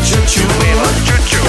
чуть-чуть. Мы вам чуть-чуть.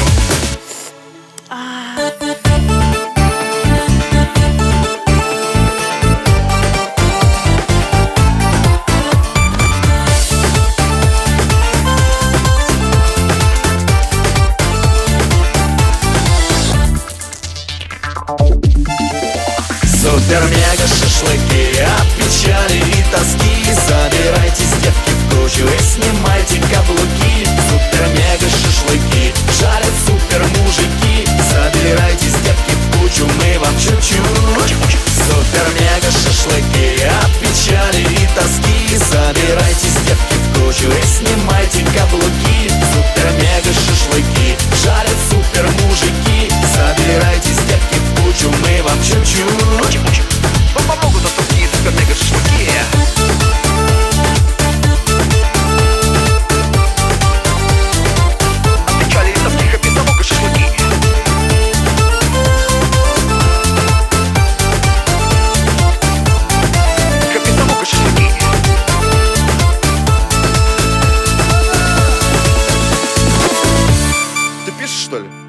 Супер-мега шашлыки от печали и тоски. Собирайтесь, девки, в кучу и снимайте каблуки. Супер-мега шашлыки жарят супер-мужики. Собирайтесь, девки, в кучу, мы вам чуть-чуть. Супер-мега шашлыки от печали и тоски. Собирайтесь, девки, в кучу и снимайте каблуки. Супер-мега шашлыки жарят супер-мужики. Собирайтесь, девки, в кучу, мы вам чуть-чуть. Вам помогут на такие супер-мега шашлыки. От печали и тоски хэппи самога шашлыки. Хэппи самога шашлыки. Ты пишешь, что ли?